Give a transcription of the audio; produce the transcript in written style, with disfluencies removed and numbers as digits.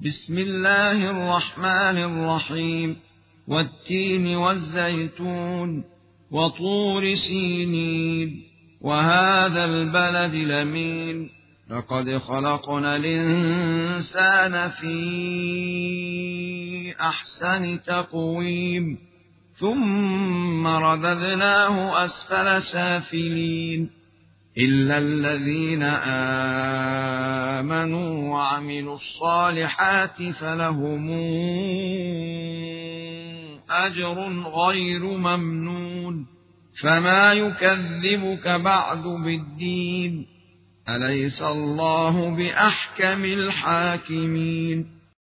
بسم الله الرحمن الرحيم والتين والزيتون وطور سينين وهذا البلد الأمين لقد خلقنا الإنسان في أحسن تقويم ثم رددناه أسفل سافلين إلا الذين آمنوا وعملوا الصالحات فلهم أجر غير ممنون فما يكذبك بعد بالدين أليس الله بأحكم الحاكمين